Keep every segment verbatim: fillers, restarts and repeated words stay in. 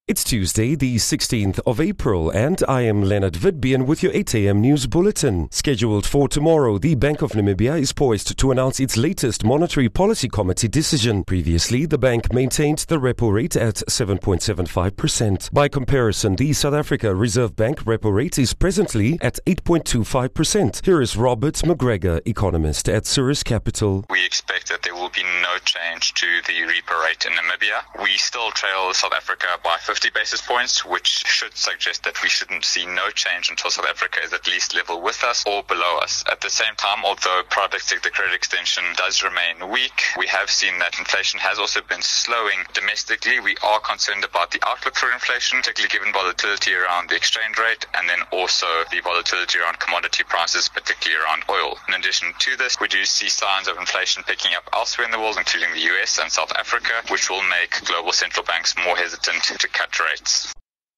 It's Tuesday, the sixteenth of April, and I am Leonard Vidbian with your eight a.m. news bulletin. Scheduled for tomorrow, the Bank of Namibia is poised to announce its latest Monetary Policy Committee decision. Previously, the bank maintained the repo rate at seven point seven five percent. By comparison, the South Africa Reserve Bank repo rate is presently at eight point two five percent. Here is Robert McGregor, economist at Surus Capital. We expect that there will be no change to the repo rate in Namibia. We still trail South Africa by fifty basis points, which should suggest that we shouldn't see no change until South Africa is at least level with us or below us. At the same time, although private sector credit extension does remain weak, we have seen that inflation has also been slowing domestically. We are concerned about the outlook for inflation, particularly given volatility around the exchange rate and then also the volatility around commodity prices, particularly around oil. In addition to this, we do see signs of inflation picking up elsewhere in the world, including the U S and South Africa, which will make global central banks more hesitant to cut rates.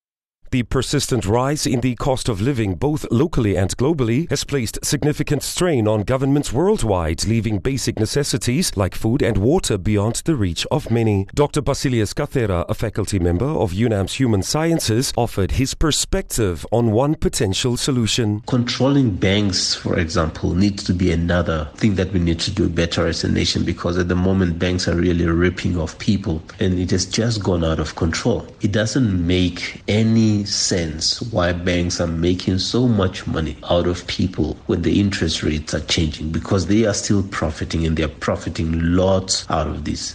The persistent rise in the cost of living, both locally and globally, has placed significant strain on governments worldwide, leaving basic necessities like food and water beyond the reach of many. Doctor Basilius Kathera, a faculty member of UNAM's Human Sciences, offered his perspective on one potential solution. Controlling banks, for example, needs to be another thing that we need to do better as a nation, because at the moment banks are really ripping off people and it has just gone out of control. It doesn't make any sense why banks are making so much money out of people when the interest rates are changing, because they are still profiting and they are profiting lots out of this.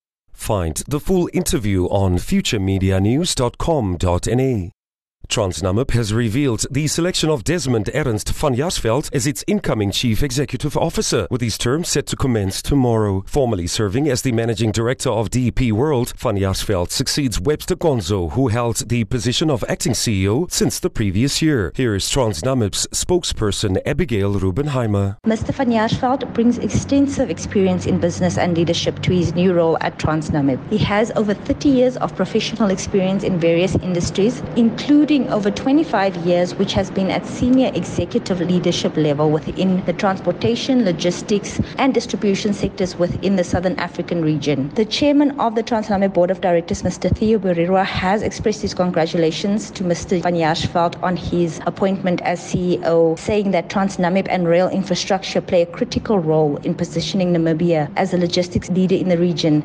Find the full interview on future media news dot com dot n a. Transnamib has revealed the selection of Desmond Ernst van Jaarsveld as its incoming Chief Executive Officer, with his term set to commence tomorrow. Formerly serving as the Managing Director of D P World, van Jaarsveld succeeds Webster Gonzo, who held the position of Acting C E O since the previous year. Here is Transnamib's spokesperson Abigail Rubenheimer. Mister van Jaarsveld brings extensive experience in business and leadership to his new role at Transnamib. He has over thirty years of professional experience in various industries, including over twenty-five years, which has been at senior executive leadership level within the transportation, logistics and distribution sectors within the Southern African region. The chairman of the Transnamib Board of Directors, Mister Theo Borero, has expressed his congratulations to Mister van Jaarsveld on his appointment as C E O, saying that Transnamib and rail infrastructure play a critical role in positioning Namibia as a logistics leader in the region.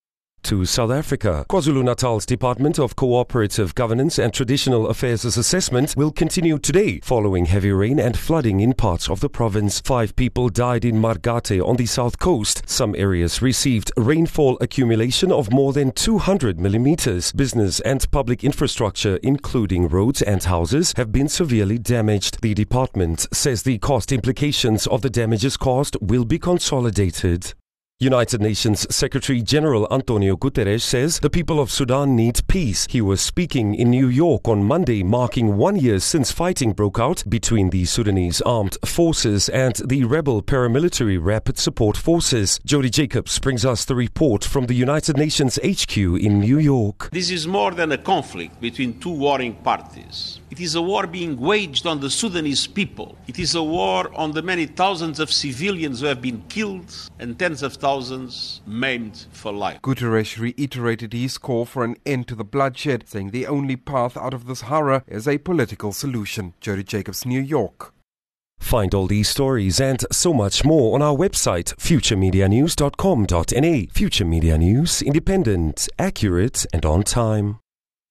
To South Africa, KwaZulu-Natal's Department of Cooperative Governance and Traditional Affairs' assessment will continue today following heavy rain and flooding in parts of the province. Five people died in Margate on the south coast. Some areas received rainfall accumulation of more than two hundred millimeters. Business and public infrastructure, including roads and houses, have been severely damaged. The department says the cost implications of the damages caused will be consolidated. United Nations Secretary General Antonio Guterres says the people of Sudan need peace. He was speaking in New York on Monday, marking one year since fighting broke out between the Sudanese armed forces and the rebel paramilitary Rapid Support Forces. Jody Jacobs brings us the report from the United Nations H Q in New York. This is more than a conflict between two warring parties. It is a war being waged on the Sudanese people. It is a war on the many thousands of civilians who have been killed and tens of thousands maimed for life. Guterres reiterated his call for an end to the bloodshed, saying the only path out of this horror is a political solution. Jody Jacobs, New York. Find all these stories and so much more on our website, future media news dot com dot n a. Future Media News, independent, accurate and on time.